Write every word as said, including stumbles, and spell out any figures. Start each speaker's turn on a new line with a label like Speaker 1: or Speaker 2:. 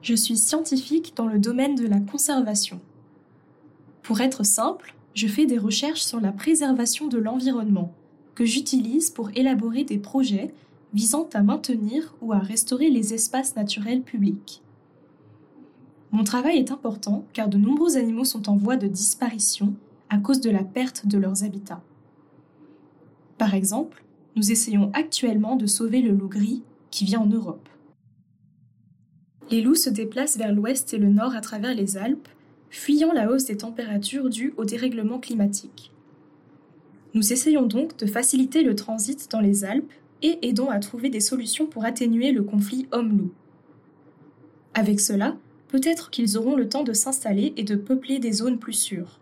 Speaker 1: Je suis scientifique dans le domaine de la conservation. Pour être simple, je fais des recherches sur la préservation de l'environnement, que j'utilise pour élaborer des projets visant à maintenir ou à restaurer les espaces naturels publics. Mon travail est important car de nombreux animaux sont en voie de disparition à cause de la perte de leurs habitats. Par exemple, nous essayons actuellement de sauver le loup gris qui vit en Europe. Les loups se déplacent vers l'ouest et le nord à travers les Alpes, fuyant la hausse des températures due au dérèglement climatique. Nous essayons donc de faciliter le transit dans les Alpes et aidons à trouver des solutions pour atténuer le conflit homme-loup. Avec cela, peut-être qu'ils auront le temps de s'installer et de peupler des zones plus sûres.